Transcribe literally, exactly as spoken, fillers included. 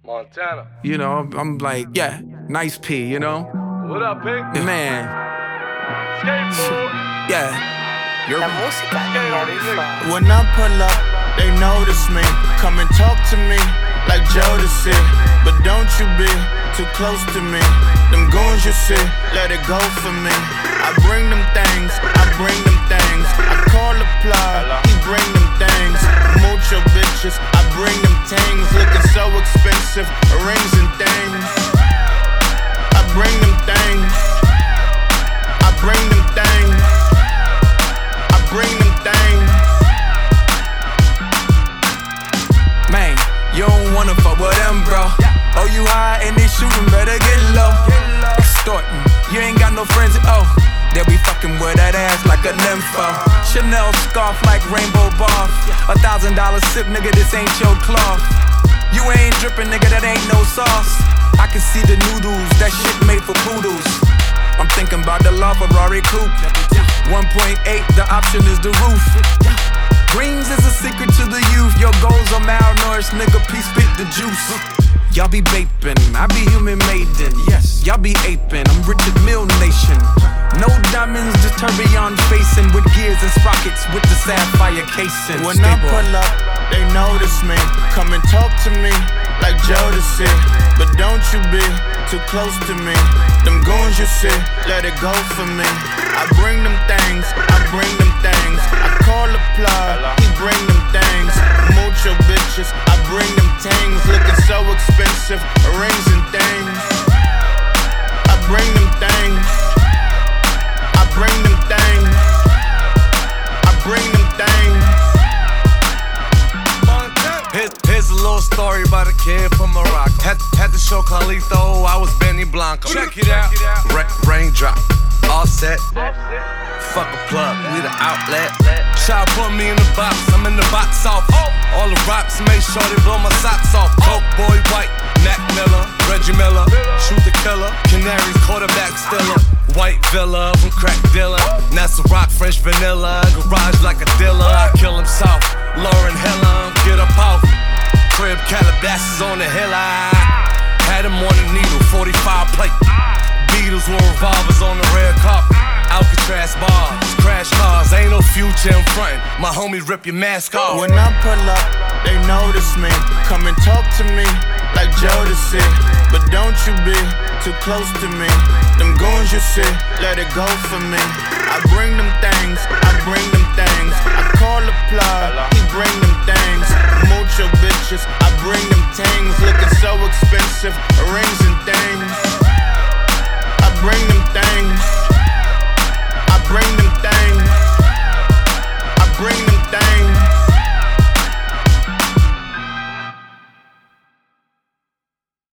Montana. You know, I'm, I'm like, yeah, nice P, you know? What up, Pink? Man. Skateboard. Yeah. You're La música de Harry Fraud. When I pull up, they notice me. Come and talk to me like Jodeci. But don't you be too close to me. Them goons you see, let it go for me. I bring them things, I bring them things. I call the plug, he bring them things. Mucho bitches, I bring them things. Looking so expensive, rings and things. I bring them things. I bring them things. I bring them things. Man, you don't wanna fuck with them, bro. Oh, you high and they shooting, better get low. Extorting, you ain't got no friends, oh. They be fucking with that ass like a nympho. Chanel scarf like rainbow bar. A thousand dollar sip, nigga, this ain't your cloth. You ain't dripping, nigga, that ain't no sauce. I can see the noodles, that shit made for poodles. I'm thinking about the law Ferrari coupe. one point eight, the option is the roof. Greens is a secret to the youth. Your goals are malnourished, nigga, please spit the juice. Y'all be vaping, I be human maiden. Yes, y'all be aping, I'm Richard Mill Nation. No diamonds, just tourbillon facing with gears and sprockets with the sapphire casing. When I pull up, they notice me. Come and talk to me like Jodeci. But don't you be too close to me. Them goons you see, let it go for me. I bring them things, I bring them things. I call the plug, he bring them things. Mucho bitches, I bring them things. Looking so expensive, rings and things. I bring them things. I bring them things. I bring them things. Here's, here's a little story about a kid from Morocco. Had, had to show Carlito I was Benny Blanco. Check it out. Ra- raindrop, all set. Fuck a plug, we the outlet. Child put me in the box, I'm in the box off. All the rocks made sure they blow my socks off. Coke boy white, Mac Miller, Reggie Miller, shoot the killer. Canaries quarterback stiller. White villa from crack dealer. Nasa rock, French vanilla. Garage like a dealer. I kill him soft. Lauren Hill, get up off. Crib Calabasas on the hill. I had him on the needle, forty-five plate. Beatles with revolvers on the red carpet. Alcatraz bars, crash cars, ain't no future in front. My homie rip your mask off. When I pull up, they notice me. Come and talk to me like Jodeci. But don't you be too close to me. Them goons you see, let it go for me. I bring them things, I bring them things. I call the plug, he bring them things. Mucho bitches, I bring them things. Looking so expensive, rings and things.